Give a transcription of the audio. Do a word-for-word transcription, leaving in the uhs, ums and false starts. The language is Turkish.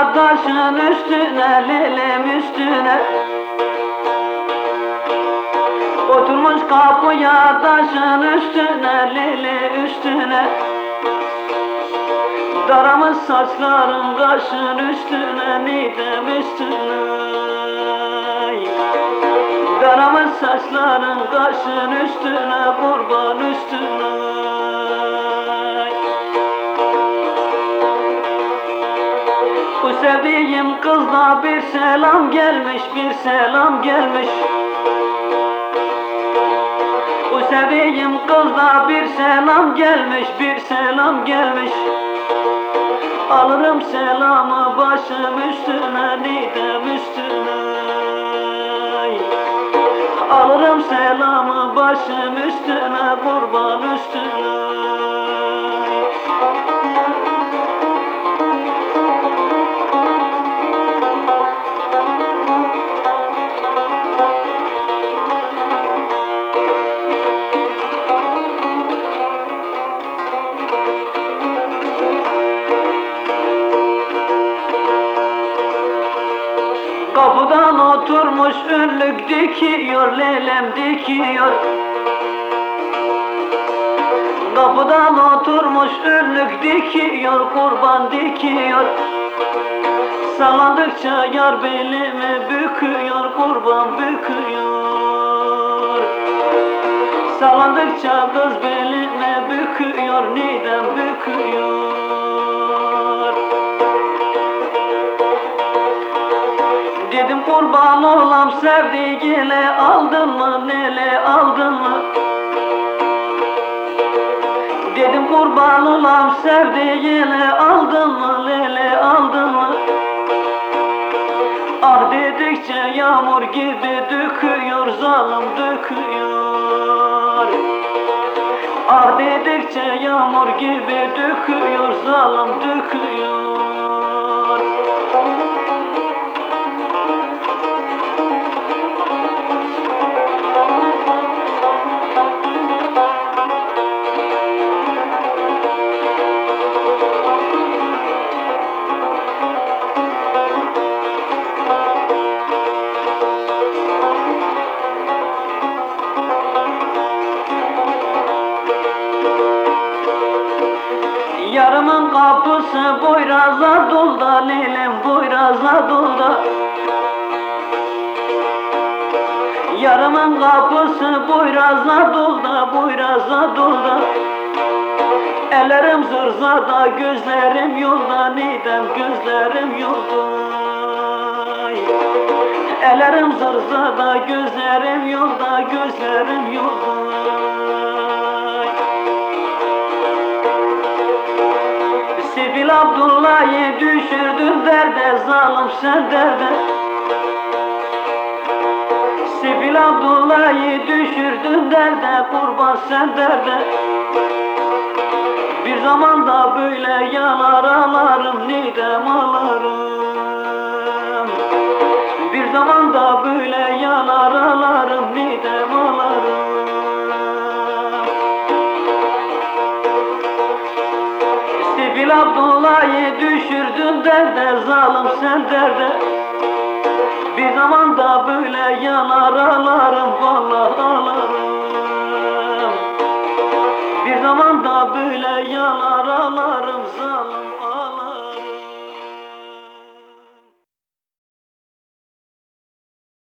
kapıya taşın üstüne, lelem üstüne. Oturmuş kapıya taşın üstüne, lele üstüne. Daramış saçların kaşın üstüne, nidem üstüne. Daramış saçların kaşın üstüne, kurban üstüne. Bu sevdiğim kızla bir selam gelmiş, bir selam gelmiş. Bu sevdiğim kızla bir selam gelmiş, bir selam gelmiş. Alırım selamı başım üstüne, nidem üstüne. Alırım selamı başım üstüne, kurban üstüne. Kapıdan oturmuş ünlük dikiyor, lelem dikiyor. Kapıdan oturmuş ünlük dikiyor, kurban dikiyor. Sallandıkça yar belimi büküyor, kurban büküyor. Sallandıkça kız belimi büküyor, nidem büküyor. Dedim kurban olam sevdiğine, aldın mı nele aldın mı? Dedim kurban olam sevdiğine, aldın mı nele aldın mı? Ah dedikçe yağmur gibi döküyor, zalim döküyor. Ah dedikçe yağmur gibi döküyor, zalim döküyor. Yarımın kapısı boyraza dolda, lelem boyraza dolda. Yarımın kapısı boyraza dolda, boyraza dolda. Ellerim zırzada, gözlerim yolda, nidem gözlerim yolda. Ellerim zırzada, gözlerim yolda, gözlerim yolda. Sefil Abdullah'ı düşürdün derde, zalim sen derde. Sefil Abdullah'ı düşürdün derde, kurban sen derde. Bir zaman da böyle yanar ağlarım, nidem ağlarım. Bir zaman da böyle yanar ağlarım, nidem ağlarım. Sefil Abdullah'ı düşürdün derde, zalim sen derde. Bir zaman da böyle yanar ağlarım, vallahi ağlarım. Bir zaman da böyle yanar ağlarım, zalim.